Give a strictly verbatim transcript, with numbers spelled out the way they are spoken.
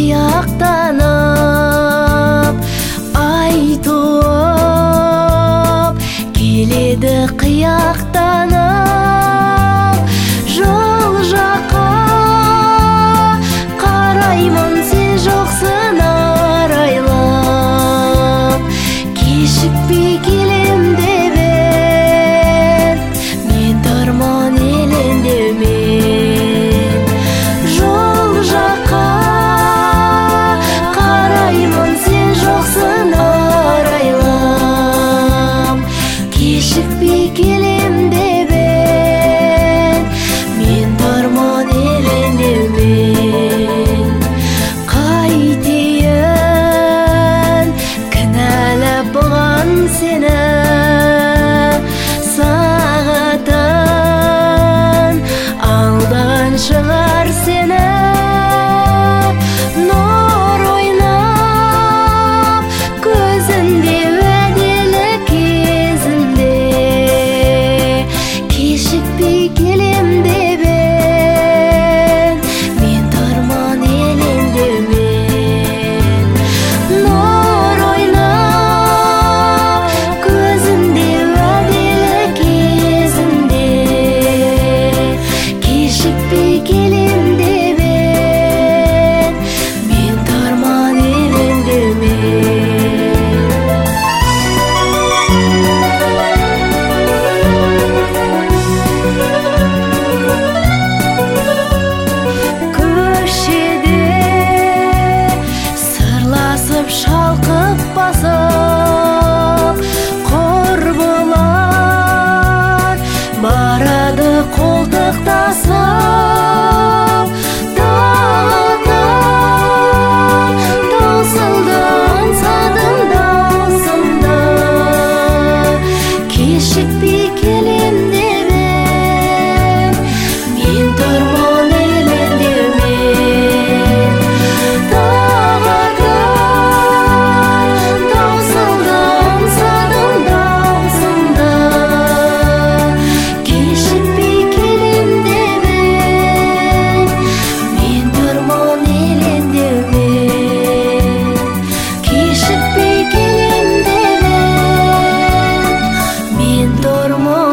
тияқтанып, ай туып келеді қияқтанып. Жол жаққа қараймын, сен жоқсың арайлап. Кешікпей келем деп ең, мен тұрмын елеңдеумен. Жол жаққа қараймын, сен жоқсың арайлап. Кешікпей келем деп ең, мен тұрмын елеңдеумен. Қайтейін кінәлап бұған сені, сағатын алдаған шығар сені. Нұр ойнап көзінде, уәделі кезінде, кешікпей келем деп ең, мен тұрмын елеңдеумен. Нұр ойнап көзінде, уәделі кезінде, кешікпей келем деп ең, мен тұрмын елеңдеумен. Көшеде сырласып, шалқып басып, құрбылар барады қолтықтасып. Тағатым таусылды, аңсадым даусымды, кешікпей келем деп ең, мен тұрмын елеңдеумен. Тағатым таусылды, аңсадым даусымды, кешікпей келем деп ең, мен тұрмын елеңдеумен. Кешікпей келем деп ең, мен тұрмын